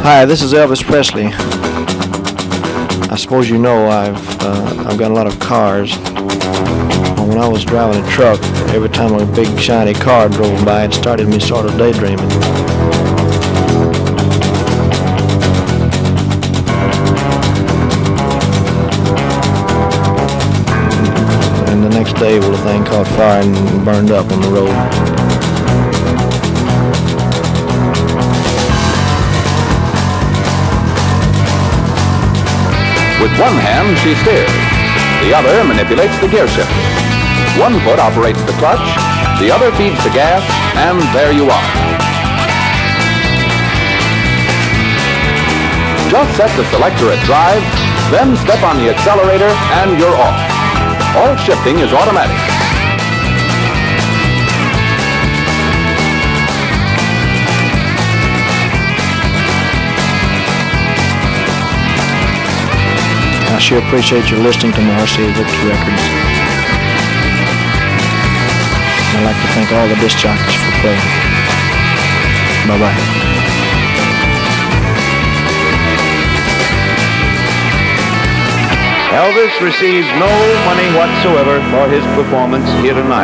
Hi, this is Elvis Presley. I suppose you know I've got a lot of cars. When I was driving a truck, every time a big shiny car drove by, it started me sort of daydreaming. And the next day, well, the thing caught fire and burned up on the road. With one hand, she steers. The other manipulates the gear shifter. One foot operates the clutch, the other feeds the gas, and there you are. Just set the selector at drive, then step on the accelerator, and you're off. All shifting is automatic. I sure appreciate your listening to my RCA Victor records. I'd like to thank all the disc jockeys for playing. Bye-bye. Elvis receives no money whatsoever for his performance here tonight.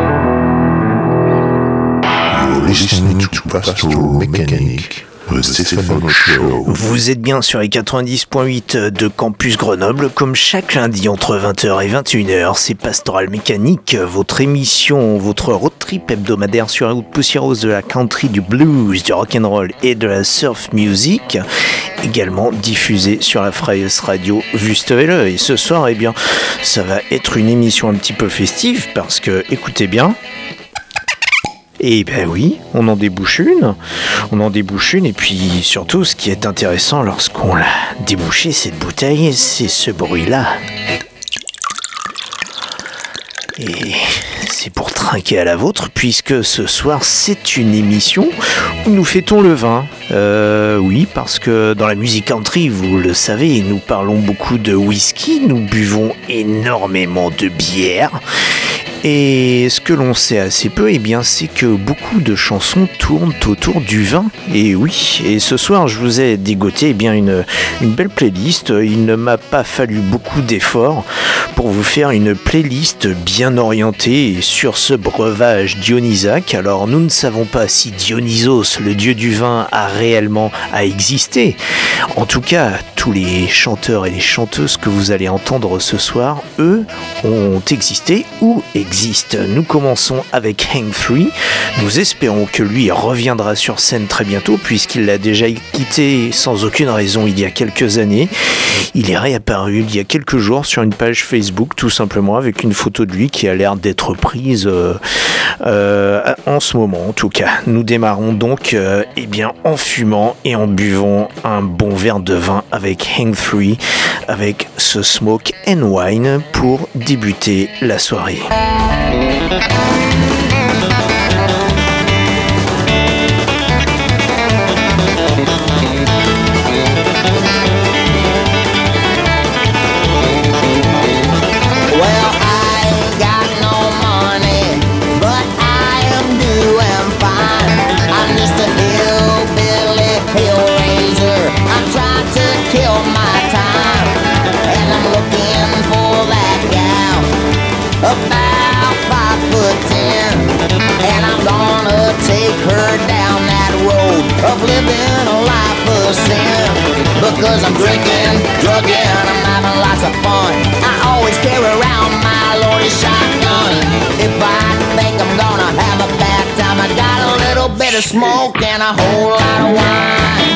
You're listening to Pastoral Mechanic. Vous êtes bien sur les 90.8 de Campus Grenoble, comme chaque lundi entre 20h et 21h, c'est Pastoral Mécanique, votre émission, votre road trip hebdomadaire sur la route poussiéreuse de la country, du blues, du rock'n'roll et de la surf music, également diffusée sur la Freies Radio Wüstewelle. Et ce soir, eh bien, ça va être une émission un petit peu festive parce que, écoutez bien. Et ben oui, on en débouche une, et puis surtout ce qui est intéressant lorsqu'on l'a débouché cette bouteille, c'est ce bruit-là. Et c'est pour trinquer à la vôtre, puisque ce soir c'est une émission où nous fêtons le vin. Oui, parce que dans la musique country, vous le savez, nous parlons beaucoup de whisky, nous buvons énormément de bière. Et ce que l'on sait assez peu, eh bien, c'est que beaucoup de chansons tournent autour du vin. Et oui, et ce soir, je vous ai dégoté eh bien, une belle playlist. Il ne m'a pas fallu beaucoup d'efforts pour vous faire une playlist bien orientée sur ce breuvage dionysaque. Alors, nous ne savons pas si Dionysos, le dieu du vin, a réellement existé. En tout cas, tous les chanteurs et les chanteuses que vous allez entendre ce soir, eux, ont existé ou existent. Nous commençons avec Hank Free. Nous espérons que lui reviendra sur scène très bientôt puisqu'il l'a déjà quitté sans aucune raison il y a quelques années. Il est réapparu il y a quelques jours sur une page Facebook tout simplement avec une photo de lui qui a l'air d'être prise en ce moment en tout cas. Nous démarrons donc eh bien, en fumant et en buvant un bon verre de vin avec Hank Free avec ce Smoke and Wine pour débuter la soirée. About 5'10", and I'm gonna take her down that road of living a life of sin. Because I'm drinking, drugging, I'm having lots of fun. I always carry around my loaded shotgun. If I think I'm gonna have a bad time, I got a little bit of smoke and a whole lot of wine.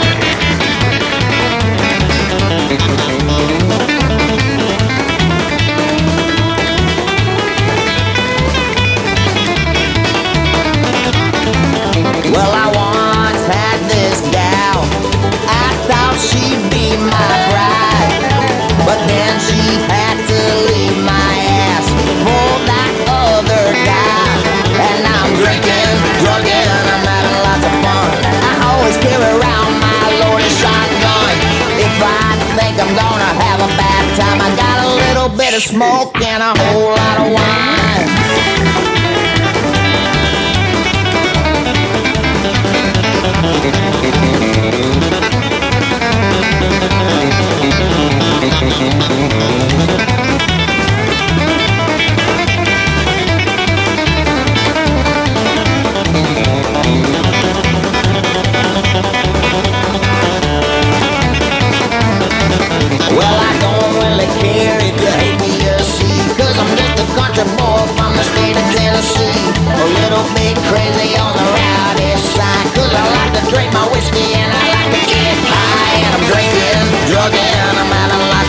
Well, I once had this gal, I thought she'd be my bride, but then she had to leave my ass for that other guy. And now I'm drinking, drugging, I'm having lots of fun. I always carry around my loaded shotgun. If I think I'm gonna have a bad time, I got a little bit of smoke and a whole lot of wine.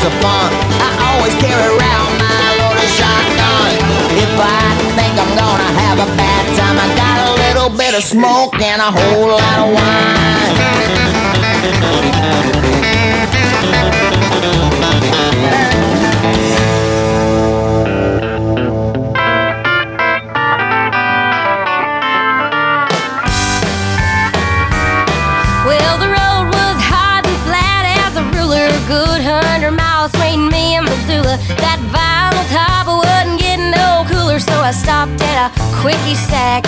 of fun. I always carry around my loaded shotgun. If I think I'm gonna have a bad time, I got a little bit of smoke and a whole lot of wine. Well, the road was hot and flat as a ruler. Good 100 miles between me and Missoula. That vinyl top wasn't getting no cooler, so I stopped at a quickie sack.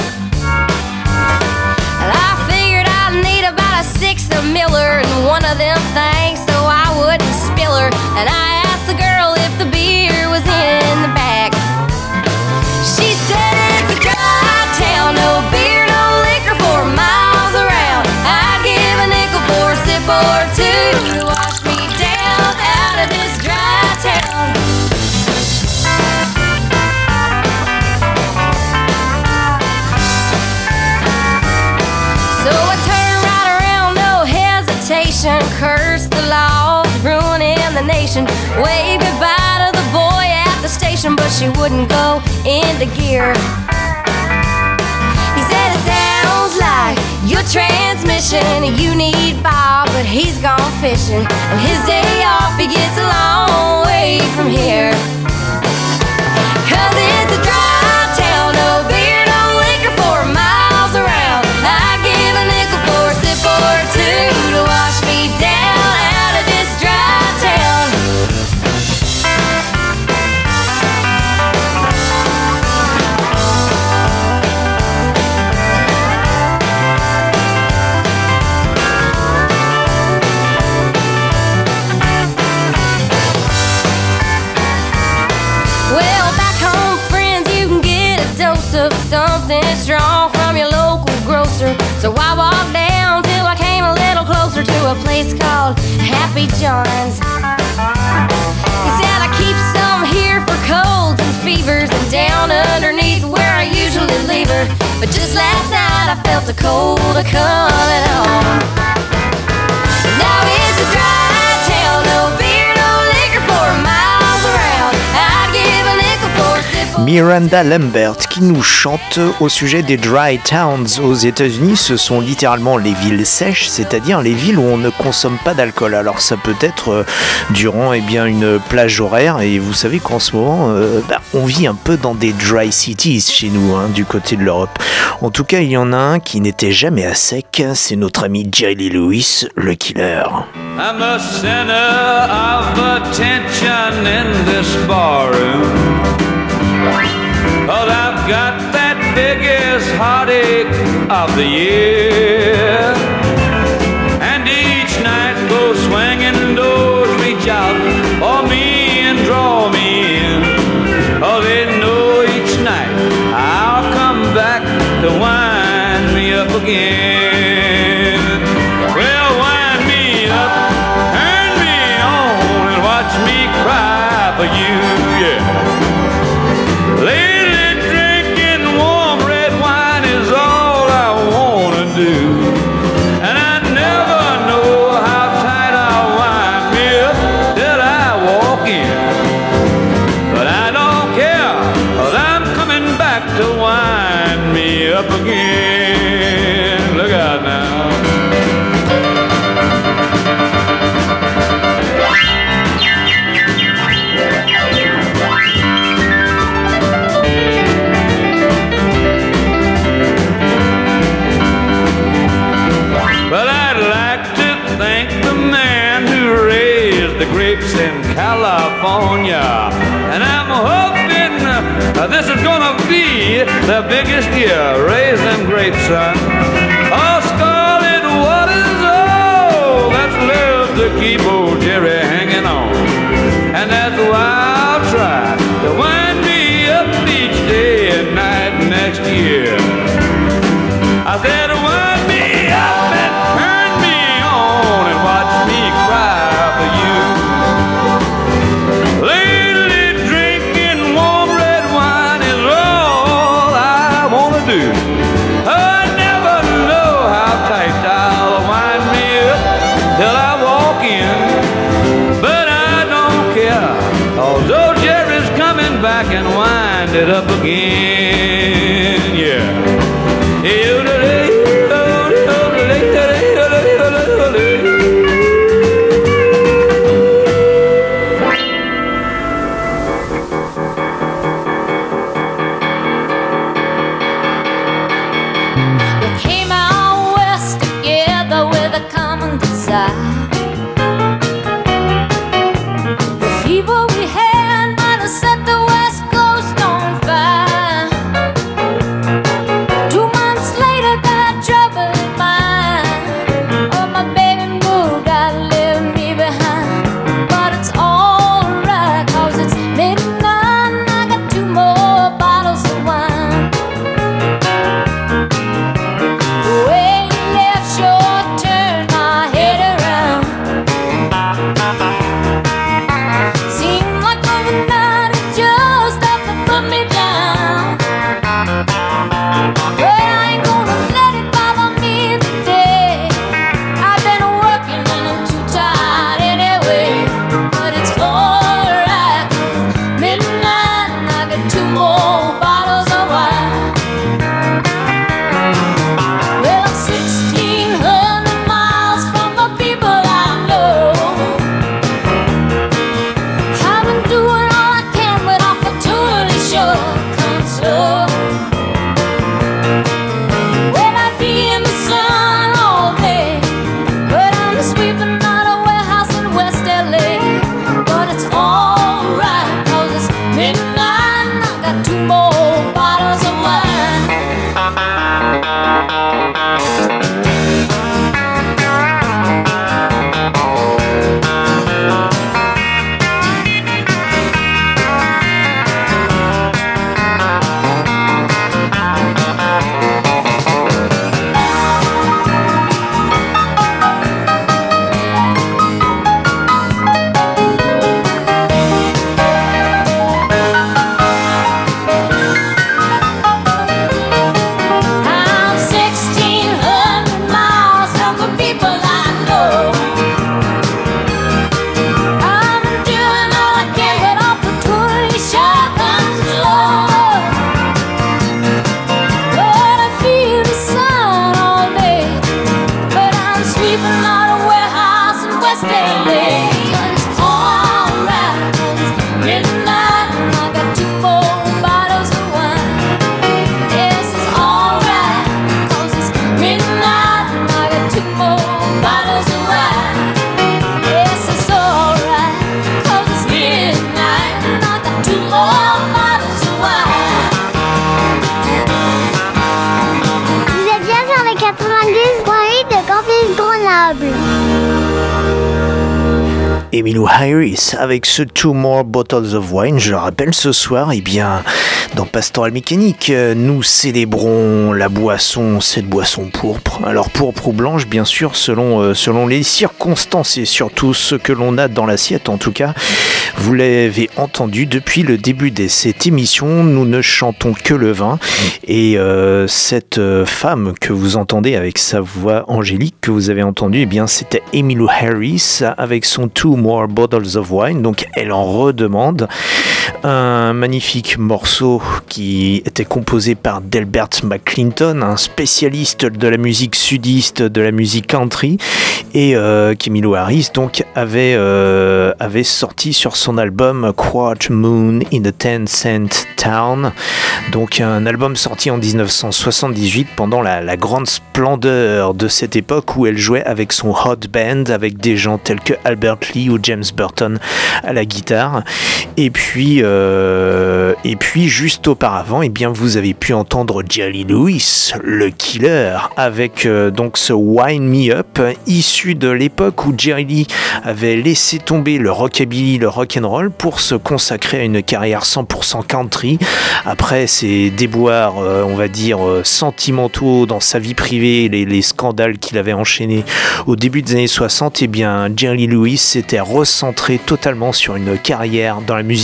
And I figured I'd need about a six of Miller and one of them things so I wouldn't spill her. And I asked the girl if the beer was in the back. She said it's a dry town, no beer, no liquor for miles around. I'd give a nickel for a sip or two to wash me down out of this dry town. So I turned right around, no hesitation, cursed the laws, ruining the nation. Waved goodbye to the boy at the station, but she wouldn't go into gear. He said it sounds like your transmission. You need Bob, but he's gone fishing. And his day off, he gets a long way from here. 'Cause it's a dry town, no beer, no liquor for miles around. I give a nickel for a sip or two to wash me down out of this dry town. Well, back home, friends, you can get a dose of something strong from your local grocer. So I walked down till I came a little closer to a place called Happy John's. He said I keep some here for colds and fevers and down underneath where I usually leave her. But just last night I felt the cold coming on. Now it's a dry town, no beer, no liquor for miles around. I'd give a nickel for a sip of Miranda Lambert qui nous chante au sujet des dry towns aux États-Unis. Ce sont littéralement les villes sèches, c'est-à-dire les villes où on ne consomme pas d'alcool. Alors ça peut être durant une plage horaire, et vous savez qu'en ce moment on vit un peu dans des dry cities chez nous, du côté de l'Europe. En tout cas, il y en a un qui n'était jamais à sec, c'est notre ami Jerry Lee Lewis, le killer. I'm a center of attention in this barroom. But I've got that biggest heartache of the year. And each night goes swinging doors reach out for me and draw me in. Oh, they know each night I'll come back to wind me up again. Well, wind me up, turn me on, and watch me cry for you, yeah. Lately drinking warm red wine is all I wanna do. And I never know how tight I'll wind me up till I walk in. But I don't care, 'cause I'm coming back to wind me up again. Look out now. Well, I'd like to thank the man who raised the grapes in California. And I'm hoping this is gonna be the biggest year raising grapes, son. Oh, scarlet waters, oh, that's love to keep old Jerry hanging on. And that's why I'll try to wind me up each day and night next year. I said, wind me up and turn me on and watch me cry for you. Lately drinking warm red wine is all I wanna do. I never wind it up again, yeah. Emmylou Harris avec ce Two More Bottles of Wine. Je le rappelle, ce soir, eh bien, dans Pastoral Mécanique, nous célébrons la boisson, cette boisson pourpre. Alors pourpre ou blanche, bien sûr, selon les circonstances et surtout ce que l'on a dans l'assiette. En tout cas, vous l'avez entendu depuis le début de cette émission, nous ne chantons que le vin. Et cette femme que vous entendez avec sa voix angélique que vous avez entendue, eh bien, c'était Emmylou Harris avec son Two More Bottles of Wine. Donc elle en redemande un magnifique morceau qui était composé par Delbert McClinton, un spécialiste de la musique sudiste, de la musique country, et qu'Emmylou Harris donc avait sorti sur son album Quart Moon in a 10-Cent Town, donc un album sorti en 1978 pendant la grande splendeur de cette époque où elle jouait avec son hot band, avec des gens tels que Albert Lee ou James Burton à la guitare. Et puis juste auparavant, eh bien, vous avez pu entendre Jerry Lewis, le Killer, avec donc ce Wind Me Up, issu de l'époque où Jerry Lee avait laissé tomber le rockabilly, le rock'n'roll pour se consacrer à une carrière 100% country. Après ses déboires, on va dire, sentimentaux dans sa vie privée, les scandales qu'il avait enchaînés au début des années 60, eh bien, Jerry Lewis s'était recentré totalement sur une carrière dans la musique country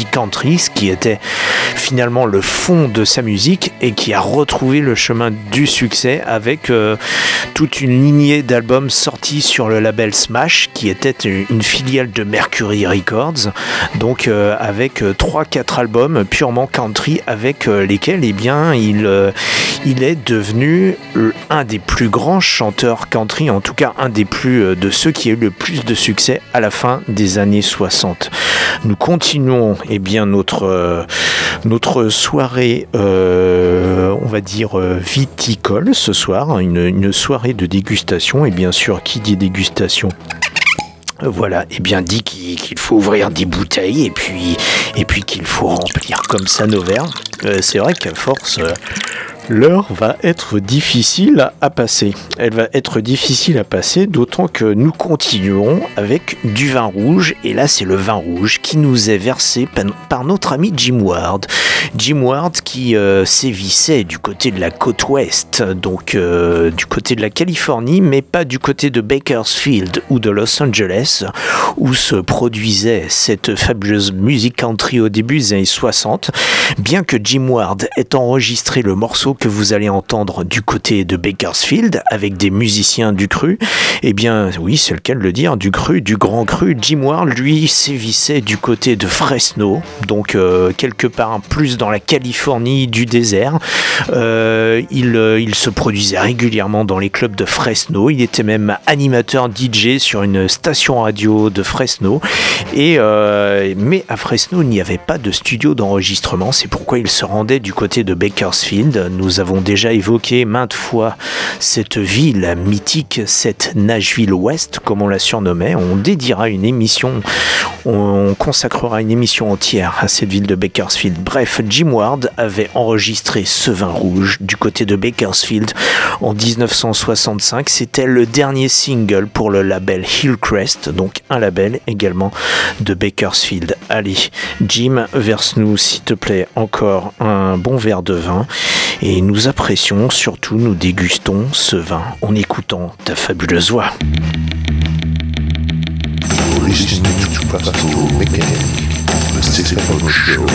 country, ce qui était finalement le fond de sa musique et qui a retrouvé le chemin du succès avec toute une lignée d'albums sortis sur le label Smash, qui était une filiale de Mercury Records, donc avec 3-4 albums purement country avec lesquels eh bien, il est devenu un des plus grands chanteurs country, en tout cas un des plus de ceux qui a eu le plus de succès à la fin des années 60. Nous continuons eh bien, notre soirée, on va dire viticole ce soir, une soirée de dégustation, et bien sûr qui dit dégustation, voilà, et bien dit qu'il faut ouvrir des bouteilles et puis qu'il faut remplir comme ça nos verres. C'est vrai qu'à force, l'heure va être difficile à passer. Elle va être difficile à passer, d'autant que nous continuons avec du vin rouge. Et là, c'est le vin rouge qui nous est versé par notre ami Jim Ward. Jim Ward qui sévissait du côté de la côte ouest, donc du côté de la Californie, mais pas du côté de Bakersfield ou de Los Angeles, où se produisait cette fabuleuse musique country au début des années 60. Bien que Jim Ward ait enregistré le morceau que vous allez entendre du côté de Bakersfield avec des musiciens du cru, eh bien oui, c'est le cas de le dire, du cru, du grand cru. Jim Ward, lui, sévissait du côté de Fresno, donc quelque part plus dans la Californie du désert. Il se produisait régulièrement dans les clubs de Fresno. Il était même animateur DJ sur une station radio de Fresno. Mais à Fresno, il n'y avait pas de studio d'enregistrement. C'est pourquoi il se rendait du côté de Bakersfield. Nous avons déjà évoqué maintes fois cette ville mythique, cette Nashville Ouest, comme on la surnommait. On dédiera une émission, on consacrera une émission entière à cette ville de Bakersfield. Bref, Jim Ward avait enregistré ce vin rouge du côté de Bakersfield en 1965. C'était le dernier single pour le label Hillcrest, donc un label également de Bakersfield. Allez, Jim, verse-nous s'il te plaît encore un bon verre de vin. Et nous apprécions, surtout nous dégustons ce vin en écoutant ta fabuleuse voix. You're listening to Pastoral Mechanic, the Stephen Show.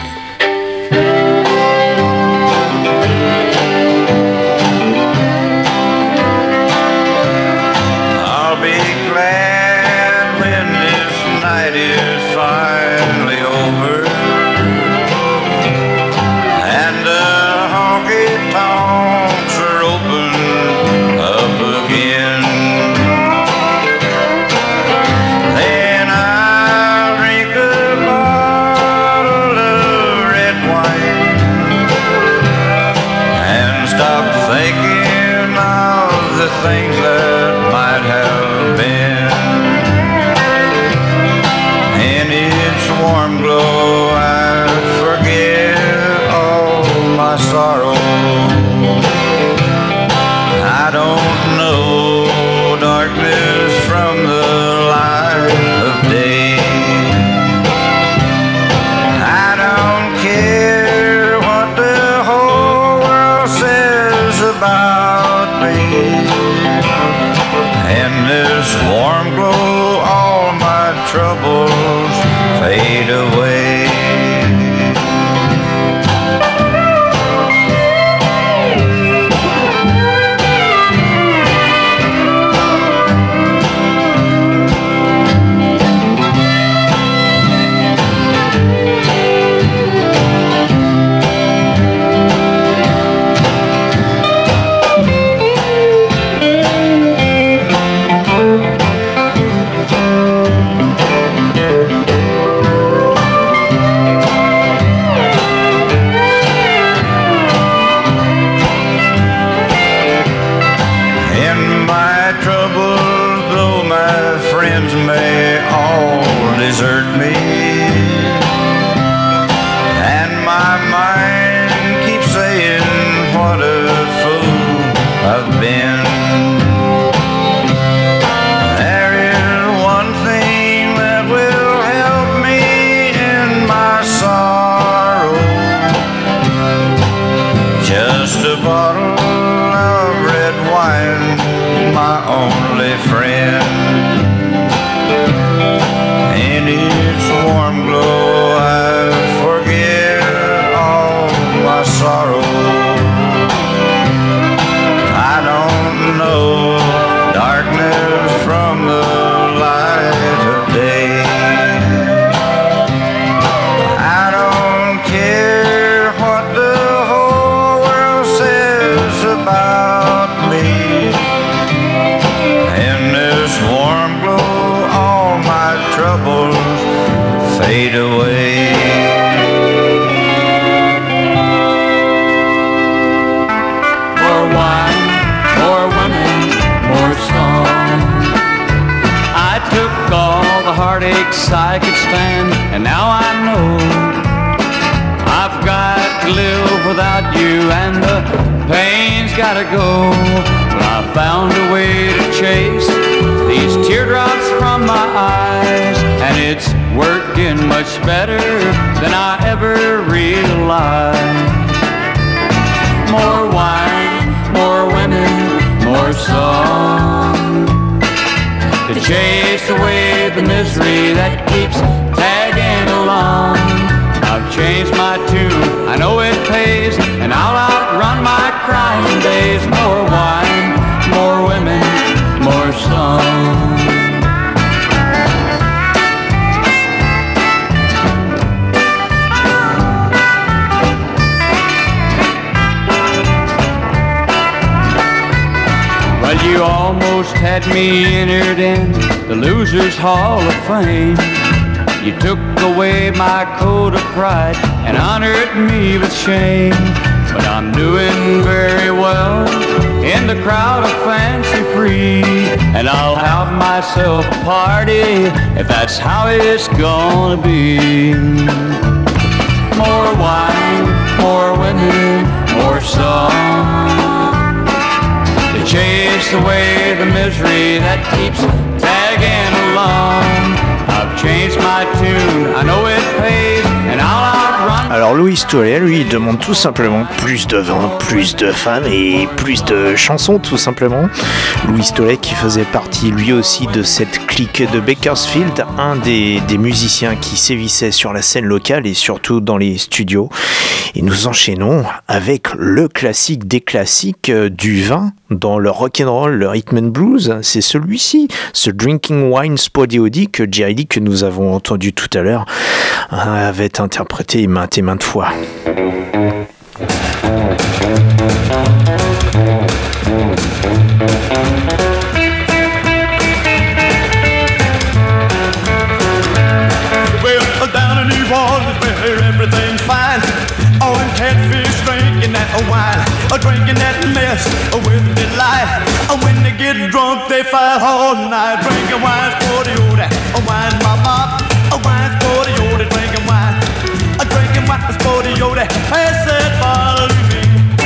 I'll be glad when this night is finally over and the honky-tonks are open up again. Then I'll drink a bottle of red wine and stop thinking of the things that might have been. In its warm glow I forget all my sorrow. I don't know darkness from the light of day. I don't care what the whole world says about me. In this warm glow all my troubles fade away. In my troubles, though my friends may all desert me, and my mind keeps saying what a fool I've been. There is one thing that will help me in my sorrow, just a bottle of red wine, my only friend. In its warm troubles fade away. More wine, more women, more song. I took all the heartaches I could stand, and now I know I've got to live without you, and the pain's gotta go. But I found a way to chase these teardrops from my eyes, and it's working much better than I ever realized. More wine, more women, more song, to chase away the misery that keeps tagging along. I've changed my tune, I know it pays, and I'll outrun my crying days. More wine, more women, more song. Well, you almost had me entered in the Losers Hall of Fame. You took away my coat of pride and honored me with shame. But I'm doing very well in the crowd of fancy free, and I'll have myself a party if that's how it's gonna be. More wine, more women, more song, to chase away the misery that keeps tagging along. I've changed my tune, I know it pays, and I'll outrun. Alors Louis Tollet, lui, il demande tout simplement plus de vin, plus de femmes et plus de chansons, tout simplement. Louis Tollet qui faisait partie lui aussi de cette clique de Bakersfield, un des musiciens qui sévissait sur la scène locale et surtout dans les studios. Et nous enchaînons avec le classique des classiques du vin dans le rock'n'roll, le rhythm and blues. C'est celui-ci, ce Drinking Wine Spotty Odie que Jerry Lee, que nous avons entendu tout à l'heure, avait interprété maintes et maintes fois. Well, down in New Orleans where everything's fine, all them catfish drinking that wine, drinking that mess with delight. When they get drunk, they fight all night, drinking wine for the old, wine mama, wine for the old, drinking wine for the old. Pass that bottle to me.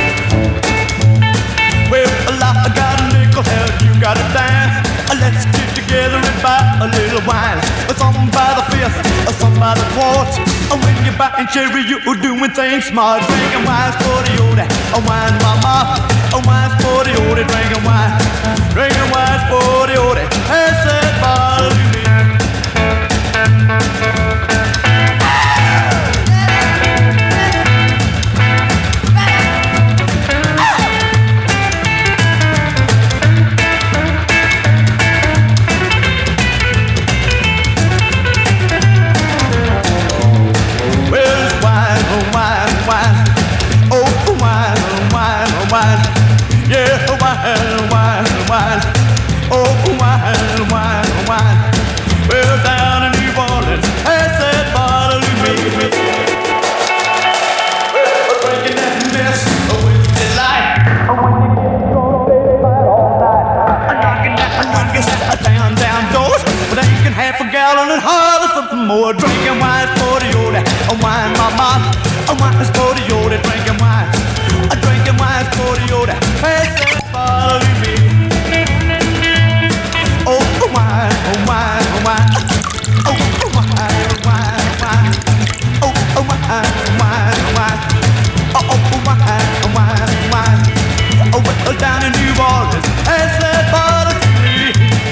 Well, I got a nickel, hell, you got a dime. Let's get together and buy a little wine. Some by the fifth, some by the quart. When you're buying cherry, you're doing things smart. Drinking wine's for the old, wine mama, wine's for the old, drinking wine's for the old. Pass that bottle to me. Well, down in New Orleans, pass that bottle to me. Well, drinking that mess with delight. When you get drunk, they fight all night. Knocking that windows down doors, drinking half a gallon and holler for more. Drinking wine for the old, wine mama, wine for the old, drinking wine for the old. Pass that bottle to me. Oh, wine, oh, wine, oh, wine. Oh, wine, wine, wine. Oh, wine, wine, wine. Oh, wine, wine, wine. Oh, well, down in New Orleans, pass that bottle to me.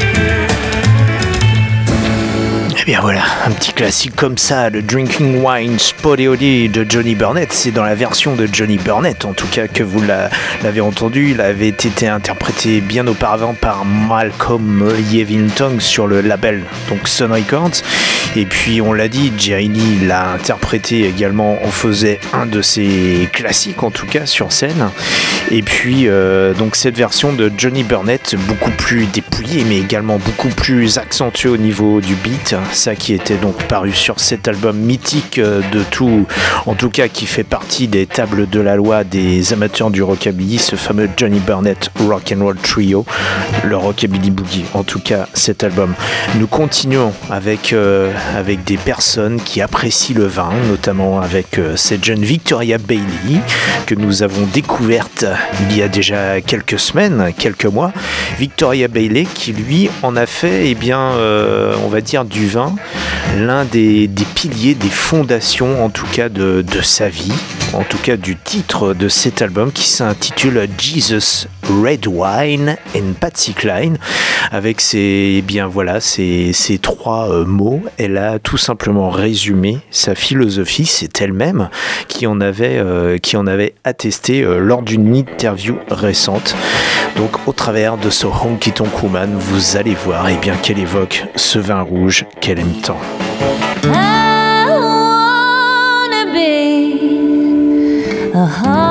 Eh bien voilà, un petit classique comme ça, le Drinking Wine Spotty Odie de Johnny Burnett. C'est dans la version de Johnny Burnett, en tout cas, que vous l'avez entendu. Il avait été interprété bien auparavant par Malcolm Yevington sur le label donc Sun Records. Et puis on l'a dit, Jerry Lee l'a interprété également, on faisait un de ses classiques en tout cas sur scène. Et puis donc cette version de Johnny Burnett, beaucoup plus dépouillée mais également beaucoup plus accentuée au niveau du beat, ça qui était donc paru sur cet album mythique de tout, en tout cas qui fait partie des tables de la loi des amateurs du rockabilly, ce fameux Johnny Burnett Rock'n'Roll Trio, le Rockabilly Boogie, en tout cas cet album. Nous continuons avec des personnes qui apprécient le vin, notamment avec cette jeune Victoria Bailey que nous avons découverte il y a déjà quelques semaines, quelques mois. Victoria Bailey qui lui en a fait, on va dire du vin, l'un des piliers, des fondations en tout cas de sa vie, en tout cas du titre de cet album qui s'intitule Jesus, Red Wine and Patsy Cline. Avec ces trois mots, elle a tout simplement résumé sa philosophie. C'est elle-même qui en avait attesté lors d'une interview récente. Donc au travers de ce Honky Tonk Woman, vous allez voir qu'elle évoque ce vin rouge qu'elle aime tant. I wanna be a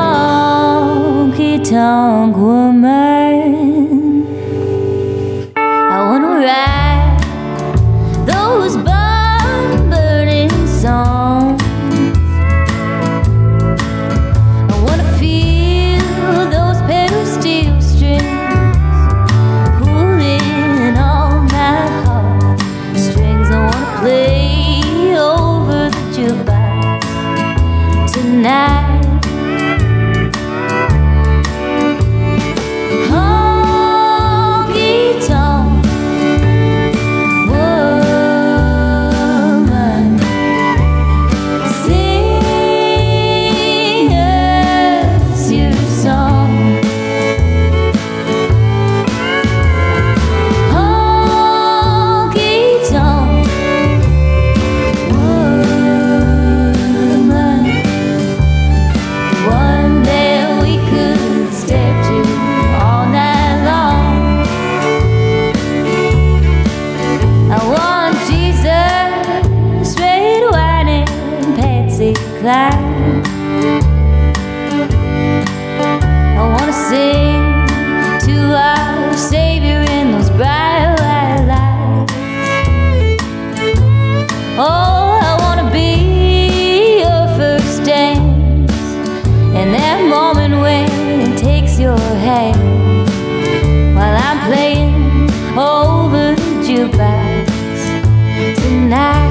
honky-tonk woman. I wanna write those bomb-burning songs. I wanna feel those pedal steel strings pulling on my heartstrings. I wanna play over the jukebox tonight. I wanna sing to our Savior in those bright white lights. Oh, I wanna be your first dance, and that moment when it takes your hand while I'm playing over the jukebox tonight.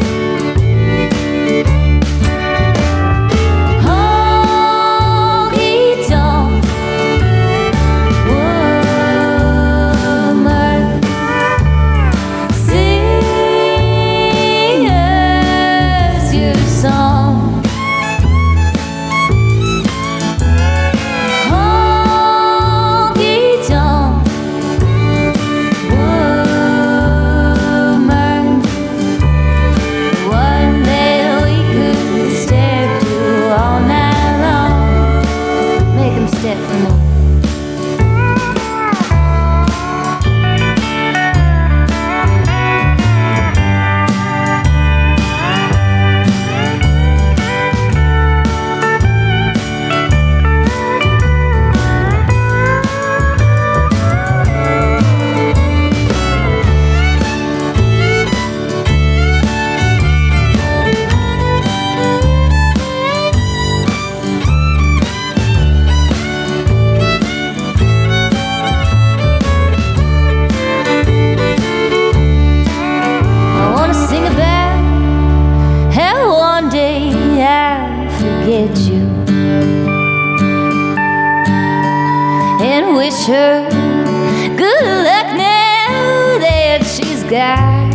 Her good luck now that she's got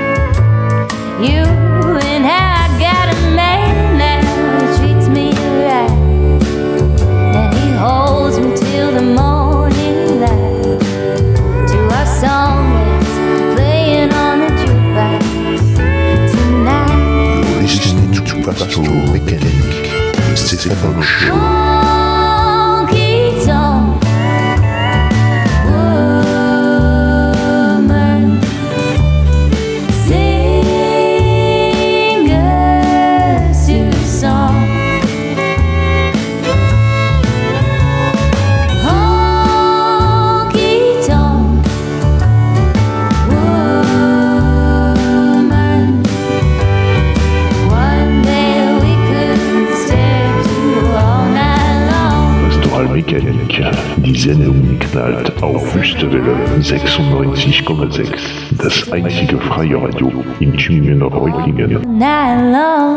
you, and I got a man now who treats me right, and he holds me till the morning light to our song that's playing on the jukebox tonight. Vous listening to Pasto Mechanic, the Stephen Show. Woman diese Sendung knallt auf Wüstewelle 96,6, das einzige freie Radio in Tübingen-Reutlingen. Night long.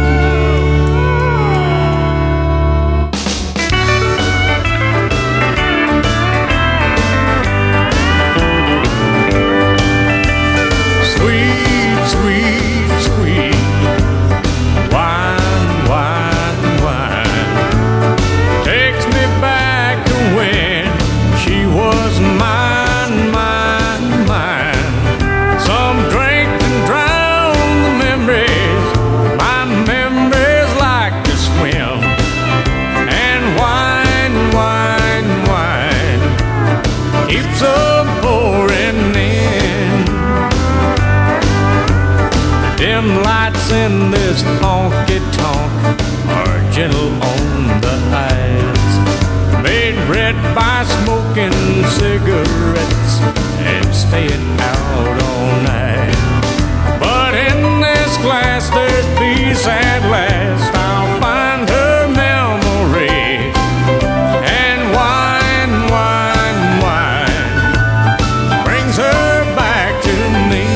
In this honky-tonk are gentle on the eyes, made red by smoking cigarettes and staying out all night. But in this glass there's peace at last. I'll find her memory and wine, wine, wine brings her back to me.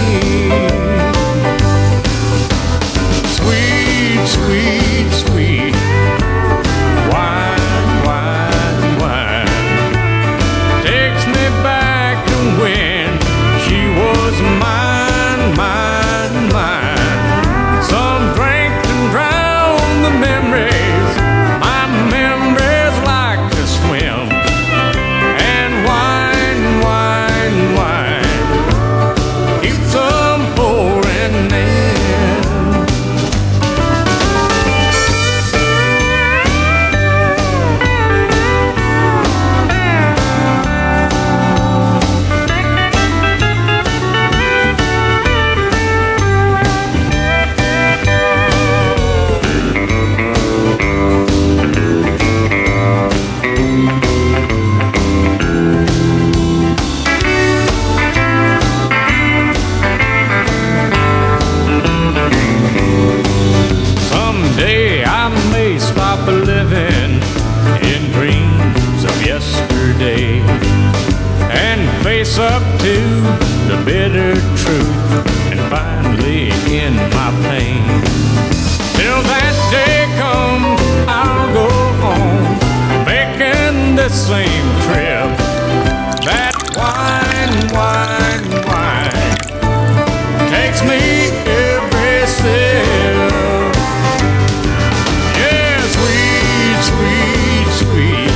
Sweet, sweet wine, wine, wine takes me back to when she was mine, mine, mine. Some drink and drown the memories. My memories like to swim. And wine, wine, wine keeps on pouring in. Someday I may stop living in dreams of yesterday and face up to the bitter truth and finally end my pain. Till that day comes, I'll go on making the same trip. That wine, wine, wine takes me every sip. Yeah, sweet, sweet, sweet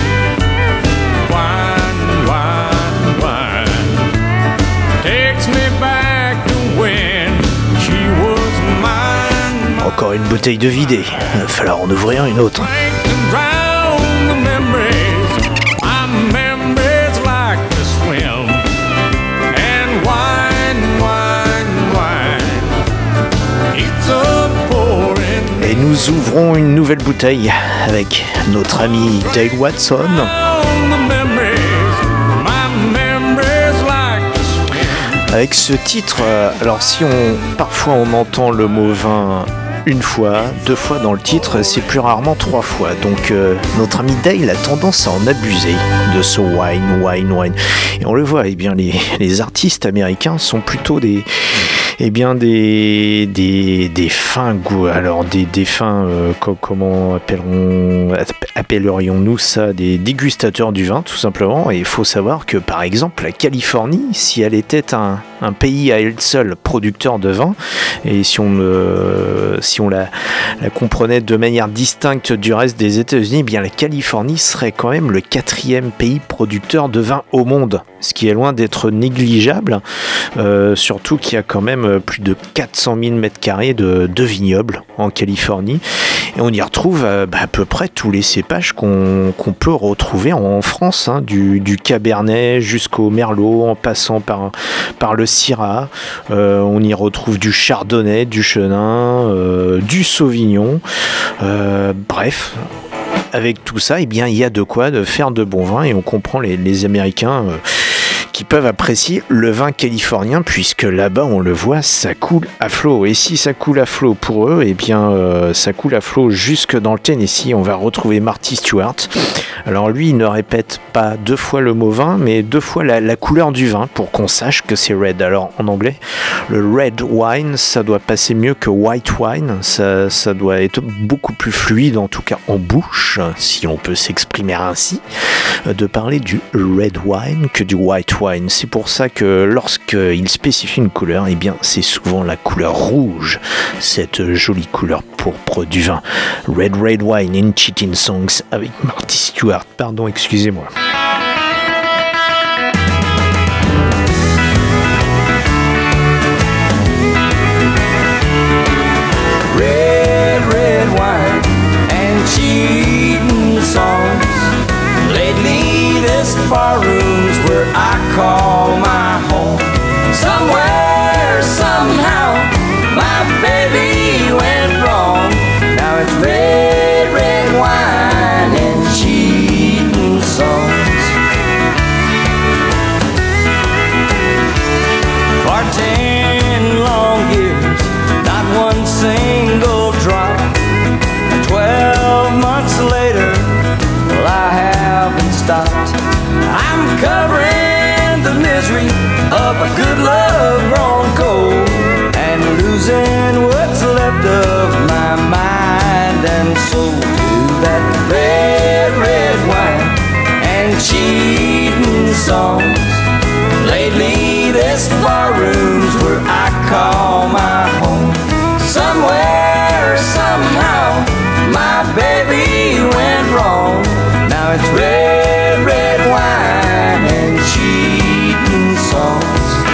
wine, wine, wine takes me back to when she was mine. Encore une bouteille de vidée, il va falloir en ouvrir une autre. Drown the memories. My memories like to swim. And wine, wine, wine keeps on pouring. Et nous ouvrons une nouvelle bouteille avec notre ami Dale Watson. Avec ce titre, alors si parfois on entend le mot vin une fois, deux fois dans le titre, c'est plus rarement trois fois. Donc notre ami Dale a tendance à en abuser de ce wine, wine, wine. Et on le voit, eh bien les artistes américains sont plutôt des fins goûts. Alors des fins, comment appellerions-nous ça, des dégustateurs du vin tout simplement. Et il faut savoir que par exemple la Californie, si elle était un pays à elle seule producteur de vin, et si on la comprenait de manière distincte du reste des États-Unis, eh bien la Californie serait quand même le 4e pays producteur de vin au monde, ce qui est loin d'être négligeable, surtout qu'il y a quand même plus de 400 000 m² de vignobles en Californie, et on y retrouve à peu près tous les cépages qu'on peut retrouver en France, hein, du Cabernet jusqu'au Merlot, en passant par le Syrah. On y retrouve du Chardonnay, du Chenin, du Sauvignon, bref. Avec tout ça, eh bien, il y a de quoi de faire de bons vins, et on comprend les Américains qui peuvent apprécier le vin californien, puisque là-bas, on le voit, ça coule à flot. Et si ça coule à flot pour eux, eh bien, ça coule à flot jusque dans le Tennessee. On va retrouver Marty Stewart. Alors lui, il ne répète pas 2 fois le mot vin, mais 2 fois la couleur du vin, pour qu'on sache que c'est red. Alors en anglais, le red wine, ça doit passer mieux que white wine. Ça doit être beaucoup plus fluide, en tout cas en bouche, si on peut s'exprimer ainsi, de parler du red wine que du white wine. C'est pour ça que lorsqu'il spécifie une couleur, eh bien c'est souvent la couleur rouge, cette jolie couleur pourpre du vin. Red Wine in Cheating Songs avec Marty Stewart. Pardon, excusez-moi. Red wine and cheating songs. Lately this barroom's where I call my home. Somewhere, somehow, my baby went wrong. Now it's red wine and cheating songs. For 10 long years, not one single drop. 12 months later, well, I haven't stopped. I'm covering the misery of a good love grown cold and losing what's left of my mind and soul to that red wine and cheating songs. Lately this barroom's where I call my home. Somewhere, somehow, my baby went wrong. Now it's red wine and cheating songs.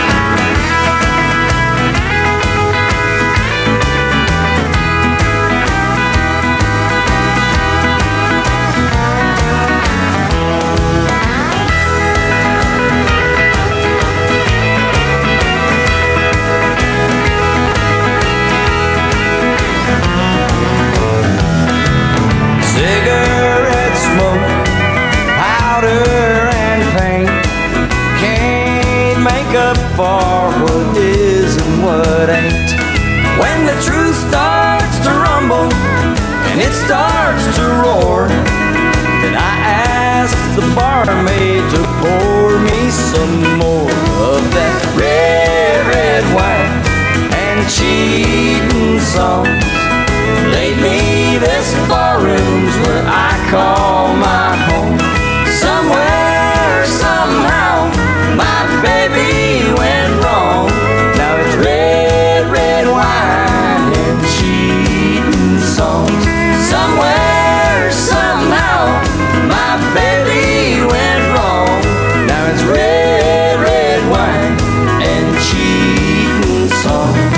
Cigarette smoke, powder and paint can't make up for what is and what ain't. When the truth starts to rumble and it starts to roar, then I ask the barmaid to pour me some more of that red wine and cheating songs. Lately this barroom's where I call my home. Somewhere, somehow, my baby went wrong. Now it's red wine and cheating songs. Somewhere, somehow, my baby went wrong. Now it's red wine and cheating songs.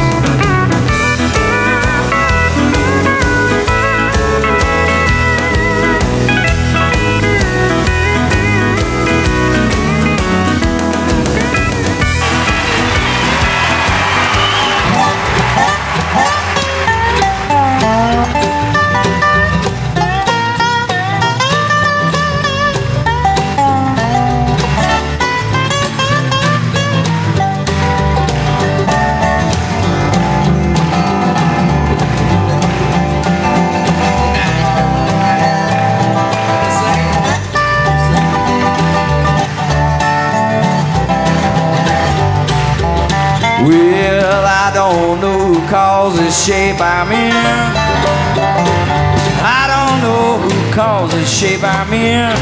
Well, I don't know who caused the shape I'm in. I don't know who caused the shape I'm in.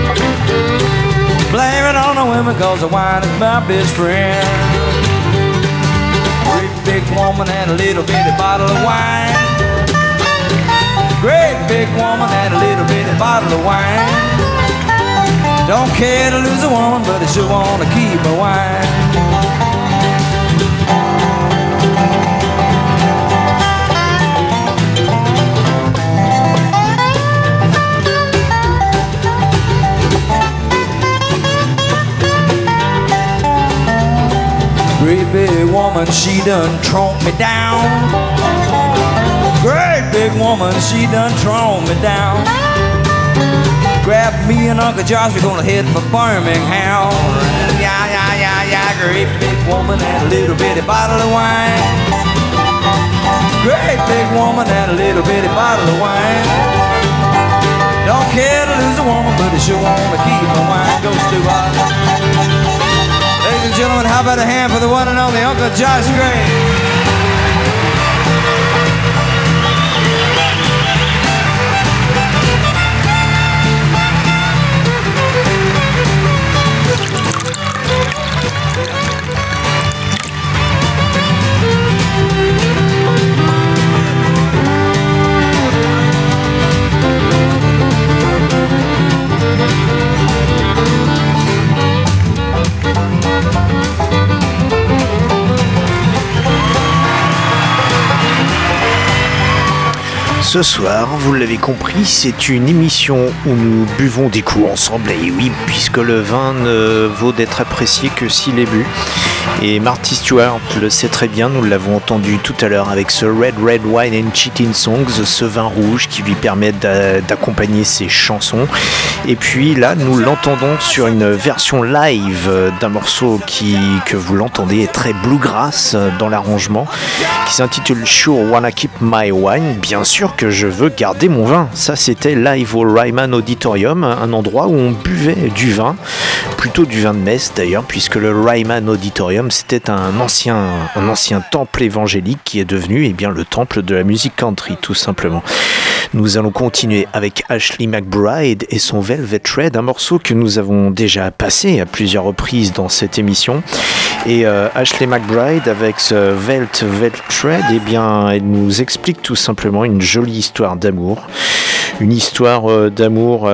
Blame it on the women, cause the wine is my best friend. Great big woman and a little bitty bottle of wine. Great big woman and a little bitty bottle of wine. Don't care to lose a woman, but I sure wanna keep my wine. Great big woman, she done trompe me down. Great big woman, she done trompe me down. Grab me and Uncle Josh, we're gonna head for Birmingham. Yeah, yeah, yeah, yeah, great big woman and a little bitty bottle of wine. Great big woman and a little bitty bottle of wine. Don't care to lose a woman, but I sure wanna keep my wine. Goes too hot. Ladies and gentlemen, how about a hand for the one and only Uncle Josh Gray? Ce soir, vous l'avez compris, c'est une émission où nous buvons des coups ensemble. Et oui, puisque le vin ne vaut d'être apprécié que s'il est bu. Et Marty Stewart le sait très bien, nous l'avons entendu tout à l'heure avec ce Red Red Wine and Cheating Songs, ce vin rouge qui lui permet d'accompagner ses chansons. Et puis là, nous l'entendons sur une version live d'un morceau que vous l'entendez est très bluegrass dans l'arrangement, qui s'intitule Sure Wanna Keep My Wine. Bien sûr que je veux garder mon vin. Ça, c'était live au Ryman Auditorium, un endroit où on buvait du vin, plutôt du vin de messe d'ailleurs, puisque le Ryman Auditorium, c'était un ancien temple évangélique qui est devenu le temple de la musique country, tout simplement. Nous allons continuer avec Ashley McBryde et son Velvet Red, un morceau que nous avons déjà passé à plusieurs reprises dans cette émission. Et Ashley McBryde, avec ce Velvet Red, elle nous explique tout simplement une jolie histoire d'amour. Une histoire d'amour,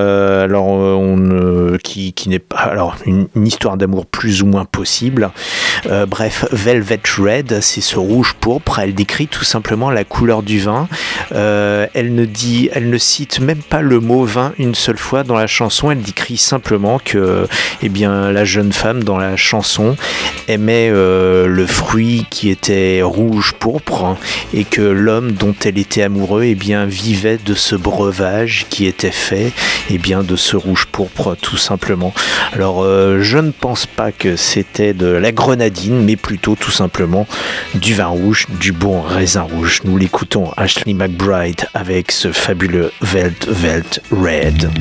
qui n'est pas, une histoire d'amour plus ou moins possible. Bref, Velvet Red, c'est ce rouge pourpre. Elle décrit tout simplement la couleur du vin. Elle ne cite même pas le mot vin une seule fois dans la chanson. Elle décrit simplement que, la jeune femme dans la chanson aimait le fruit qui était rouge pourpre et que l'homme dont elle était amoureux, vivait de ce breuvage qui était fait de ce rouge pourpre, tout simplement. Alors je ne pense pas que c'était de la grenadine, mais plutôt tout simplement du vin rouge, du bon raisin rouge. Nous l'écoutons, Ashley McBryde avec ce fabuleux Velvet Red.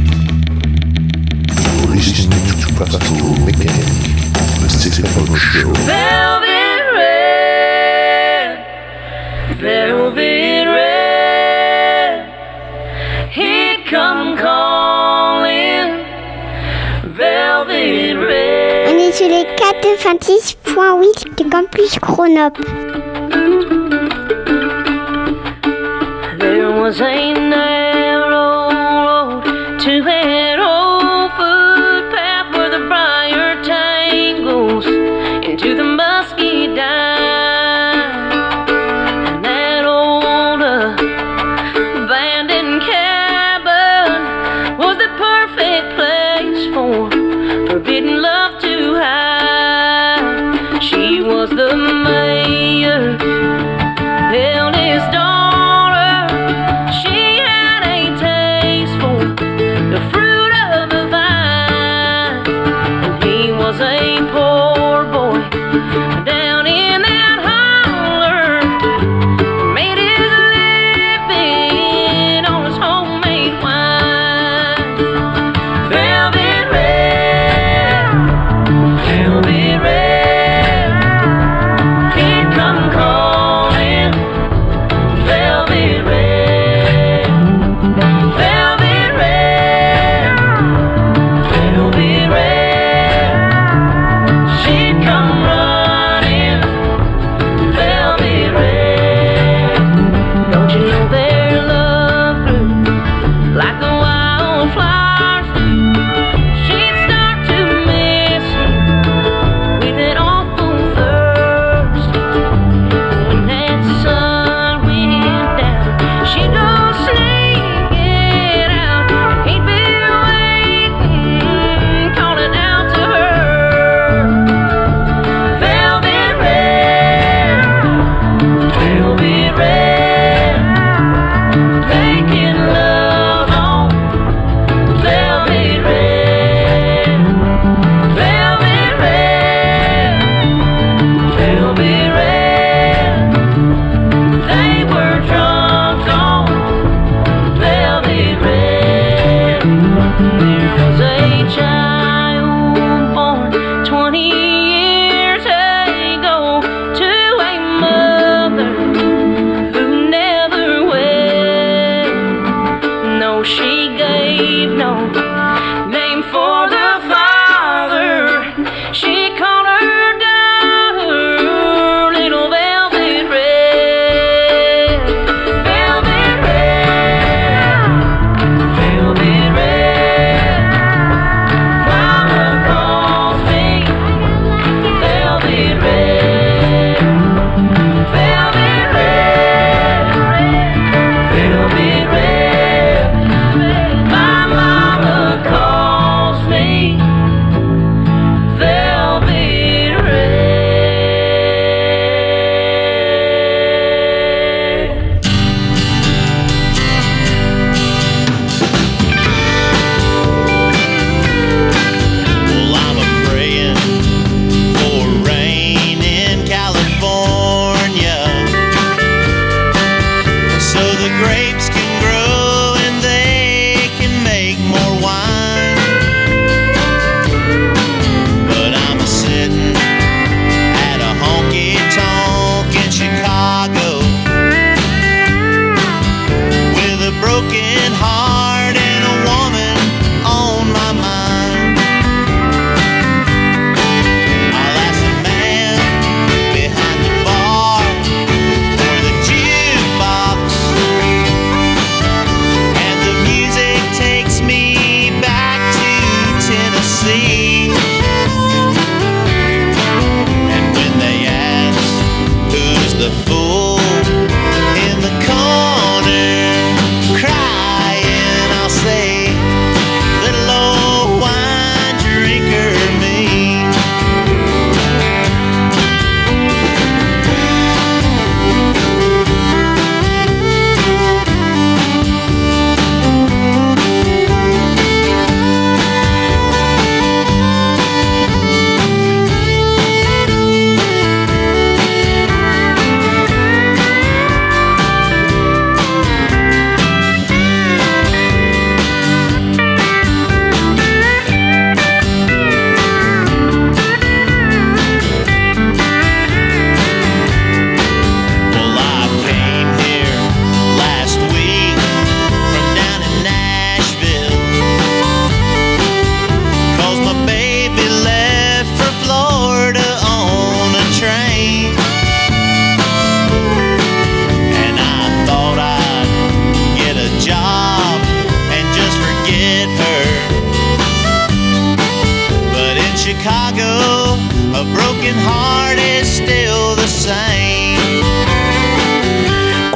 Velvet red, velvet red, he'd come calling, velvet red. On est sur les 96.8 du campus Grenoble. There was a narrow road to that old footpath where the briar tangles into the musky dime, and that old abandoned cabin was the perfect place for forbidden love to hide. She was the mayor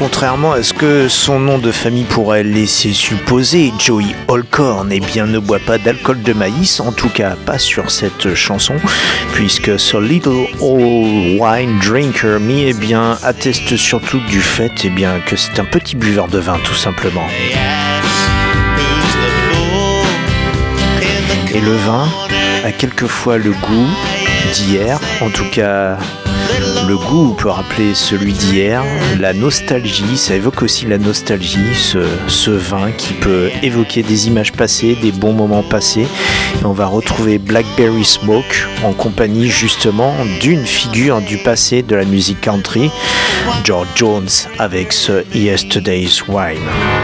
contrairement à ce que son nom de famille pourrait laisser supposer, Joey Alcorn, eh bien, ne boit pas d'alcool de maïs, en tout cas pas sur cette chanson, puisque ce Little Old Wine Drinker Me, eh bien, atteste surtout du fait, eh bien, que c'est un petit buveur de vin, tout simplement. Et le vin a quelquefois le goût d'hier, en tout cas le goût peut rappeler celui d'hier, la nostalgie, ça évoque aussi la nostalgie, ce vin qui peut évoquer des images passées, des bons moments passés. Et on va retrouver Blackberry Smoke en compagnie justement d'une figure du passé de la musique country, George Jones, avec ce Yesterday's Wine.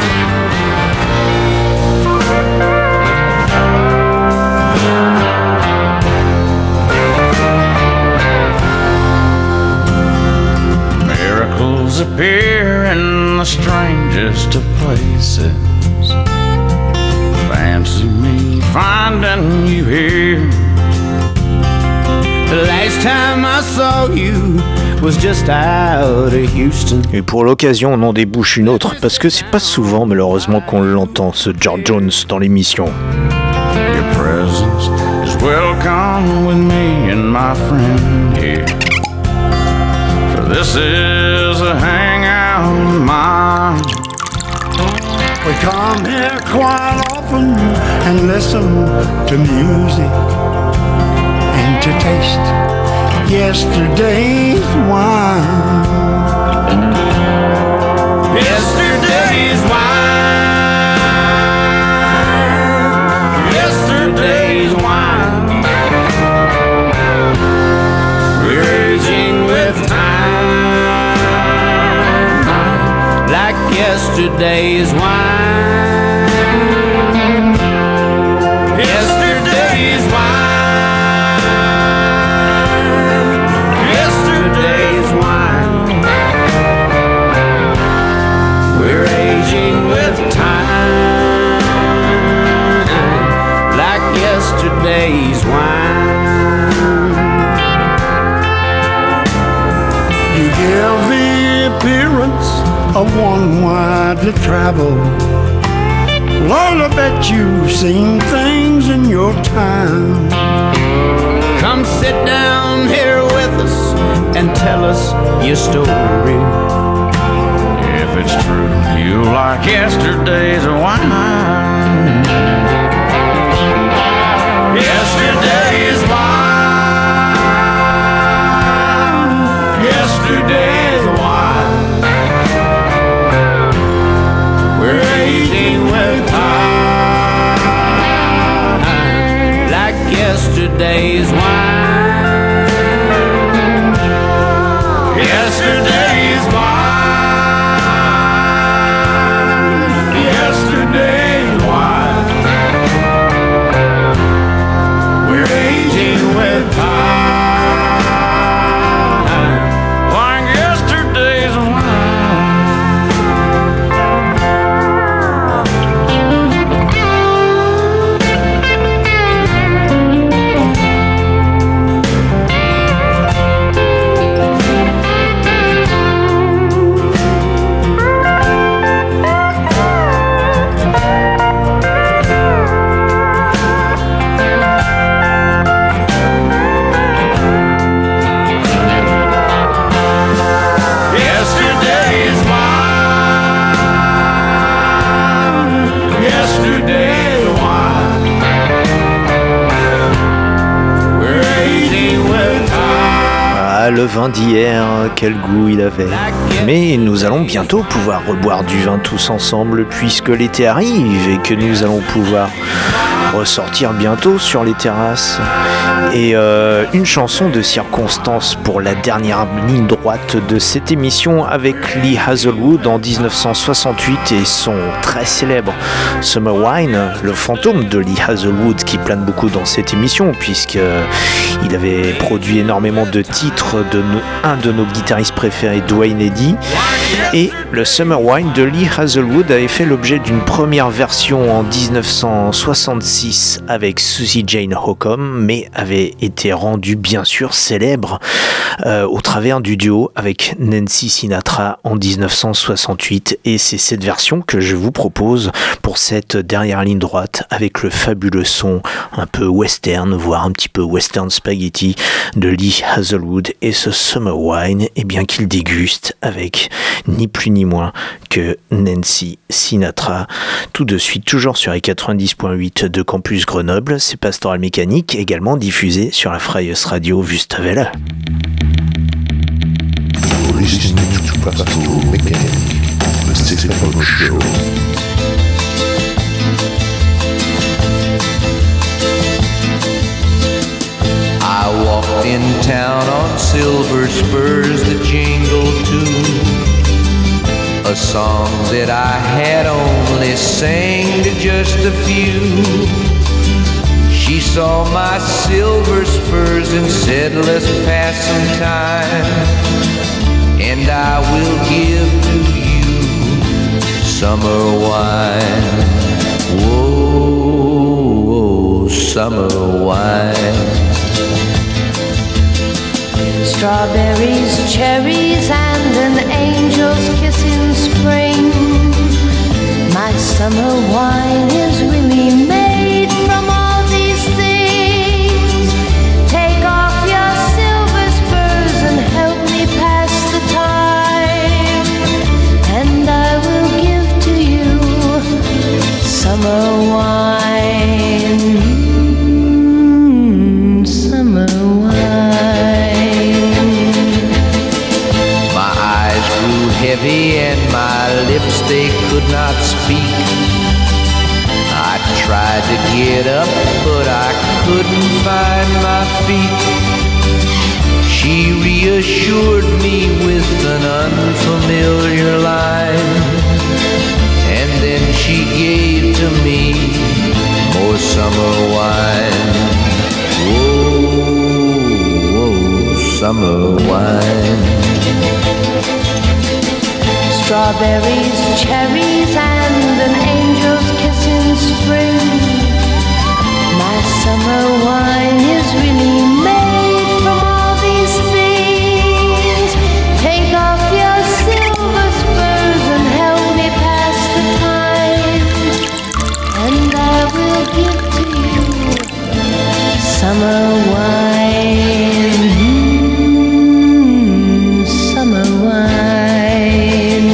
Appear in the strangest of places. Fancy me finding you here. The last time I saw you was just out of Houston. Et pour l'occasion, on en débouche une autre, parce que c'est pas souvent malheureusement qu'on l'entend, ce George Jones, dans l'émission. Your presence is welcome with me and my friend here. This is a hangout of mine. We come here quite often and listen to music and to taste yesterday's wine. Yesterday's wine. Yesterday's wine. We're aging with time. Yesterday's wine. Yesterday's wine. Yesterday's wine. We're aging with time, like yesterday's wine. You give the appearance of one widely traveled. Lord, I bet you've seen things in your time. Come sit down here with us and tell us your story. If it's true, you like yesterday's wine. Yesterday's wine. Yesterday's wine. We're aging with time, like yesterday's wine. Yesterday's wine. Yesterday's wine. We're aging with time, like yesterday's wine. Le vin d'hier, quel goût il avait. Mais nous allons bientôt pouvoir reboire du vin tous ensemble puisque l'été arrive et que nous allons pouvoir ressortir bientôt sur les terrasses. Et une chanson de circonstance pour la dernière ligne droite de cette émission avec Lee Hazelwood en 1968 et son très célèbre Summer Wine, le fantôme de Lee Hazelwood qui plane beaucoup dans cette émission puisqu'il avait produit énormément de titres de un de nos guitaristes préférés, Duane Eddy. Et le Summer Wine de Lee Hazelwood avait fait l'objet d'une première version en 1966 avec Susie Jane Holcomb, mais avait été rendu bien sûr célèbre au travers du duo avec Nancy Sinatra en 1968. Et c'est cette version que je vous propose pour cette dernière ligne droite avec le fabuleux son un peu western, voire un petit peu western spaghetti de Lee Hazelwood et ce Summer Wine, et bien qu'il déguste avec ni plus ni moins que Nancy Sinatra. Tout de suite, toujours sur les 90.8 de Campus Grenoble, c'est Pastoral Mécanique, également diffusé sur la Freies Radio Wustavelle. You're listening to Pastoral Mécanique, the Stephen Show. I walked in town on silver spurs that jingle too, a song that I had only sang to just a few. She saw my silver spurs and said, let's pass some time, and I will give to you summer wine. Whoa, summer wine. Strawberries, cherries, and an angel's kiss in spring. My summer wine is really made from all these things. Take off your silver spurs and help me pass the time, and I will give to you summer wine. Summer wine. Heavy and my lips, they could not speak. I tried to get up, but I couldn't find my feet. She reassured me with an unfamiliar line, and then she gave to me more summer wine. Whoa, summer wine. Strawberries, cherries, and an angel's kiss in spring. My summer wine is really made from all these things. Take off your silver spurs and help me pass the time, and I will give to you summer wine. Summer wine.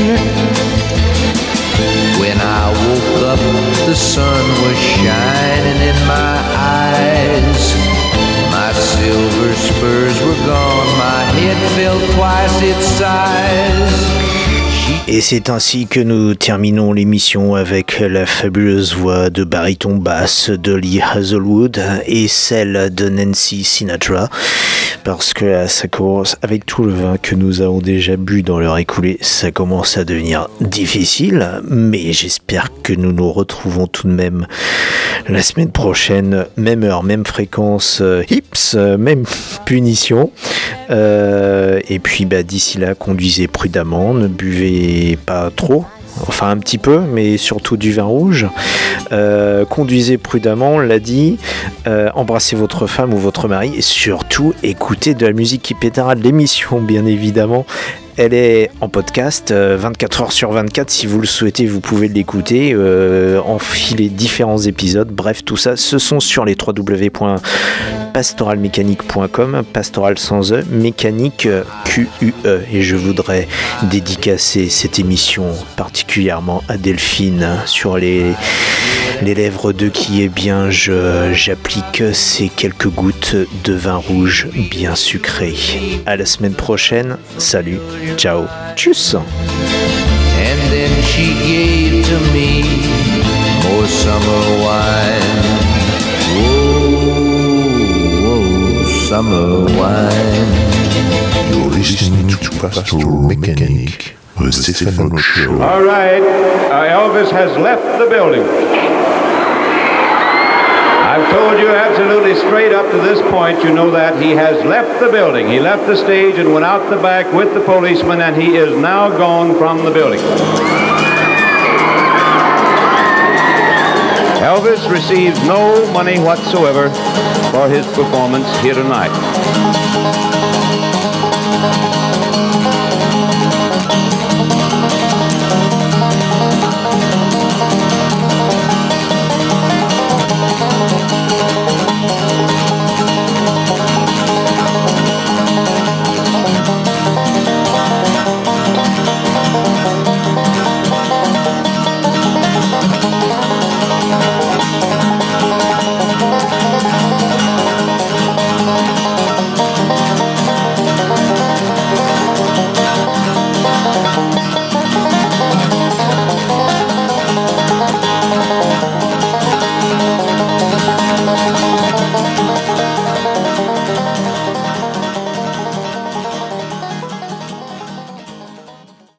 The sun was shining in my eyes. My silver spurs were gone. My head felt twice its size. Et c'est ainsi que nous terminons l'émission avec la fabuleuse voix de baryton basse de Lee Hazelwood et celle de Nancy Sinatra, parce que là, ça commence, avec tout le vin que nous avons déjà bu dans l'heure écoulée, ça commence à devenir difficile, mais j'espère que nous nous retrouvons tout de même la semaine prochaine, même heure, même fréquence, hips, même punition. Et puis d'ici là, conduisez prudemment, ne buvez pas trop, enfin un petit peu, mais surtout du vin rouge. Conduisez prudemment, on l'a dit, embrassez votre femme ou votre mari et surtout écoutez de la musique qui pétera de l'émission, bien évidemment. Elle est en podcast 24 heures sur 24, si vous le souhaitez vous pouvez l'écouter, enfiler différents épisodes, bref tout ça ce sont sur les www.pastoralmechanique.com, pastoral sans E, mécanique QUE, et je voudrais dédicacer cette émission particulièrement à Delphine sur les lèvres de qui j'applique ces quelques gouttes de vin rouge bien sucré. À la semaine prochaine, salut, ciao, tchuss. And then she gave to me more summer wine. Whoa, summer wine. You're listening to Pastoral Mécanique, the Stephen Show. All right, Elvis has left the building. I've told you absolutely straight up to this point, you know that he has left the building. He left the stage and went out the back with the policeman, and he is now gone from the building. Elvis receives no money whatsoever for his performance here tonight.